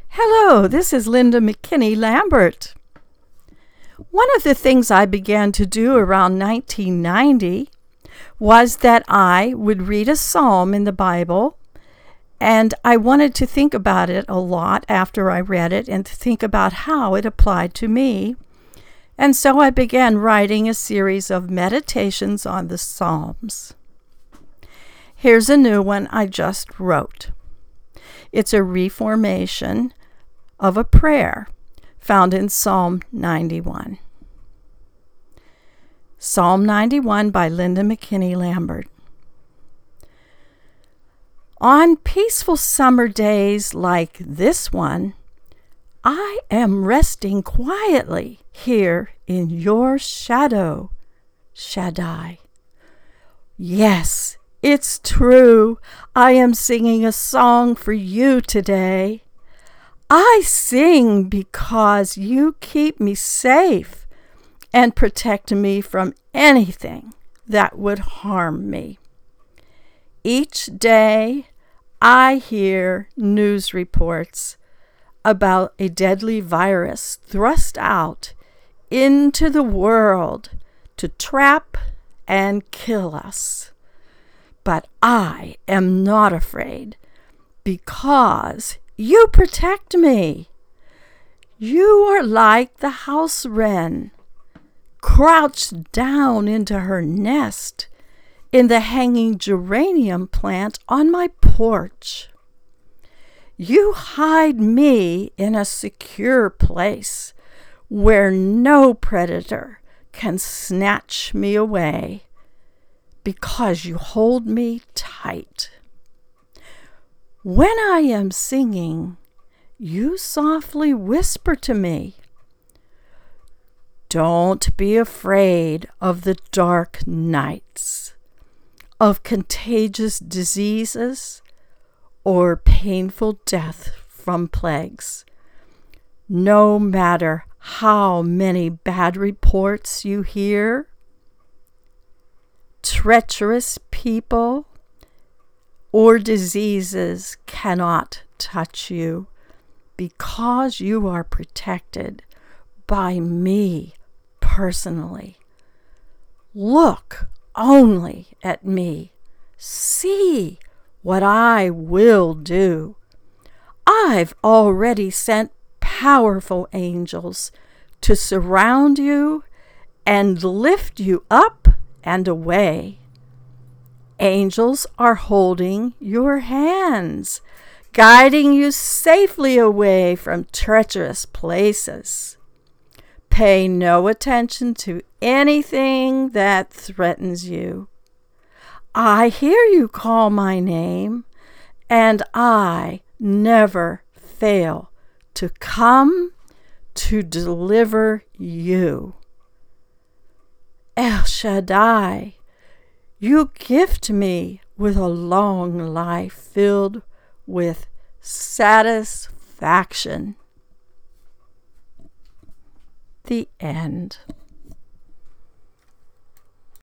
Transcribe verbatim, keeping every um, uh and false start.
Hello, this is Linda McKinney Lambert. One of the things I began to do around nineteen ninety was that I would read a psalm in the Bible, and I wanted to think about it a lot after I read it and to think about how it applied to me. And so I began writing a series of meditations on the Psalms. Here's a new one I just wrote. It's a reformation of a prayer found in Psalm ninety-one. Psalm ninety-one by Linda McKinney Lambert. On peaceful summer days like this one, I am resting quietly here in your shadow, Shaddai. Yes, it's true. I am singing a song for you today. I sing because you keep me safe and protect me from anything that would harm me. Each day, I hear news reports about a deadly virus thrust out into the world to trap and kill us. But I am not afraid because you protect me. You are like the house wren, crouched down into her nest in the hanging geranium plant on my porch. You hide me in a secure place where no predator can snatch me away because you hold me tight. When I am singing, you softly whisper to me, "Don't be afraid of the dark nights, of contagious diseases, or painful death from plagues. No matter how many bad reports you hear, treacherous people or diseases cannot touch you because you are protected by me personally. Look only at me. See what I will do. I've already sent powerful angels to surround you and lift you up and away. Angels are holding your hands, guiding you safely away from treacherous places. Pay no attention to anything that threatens you. I hear you call my name, and I never fail to come to deliver you. El Shaddai, you gift me with a long life filled with satisfaction. The end.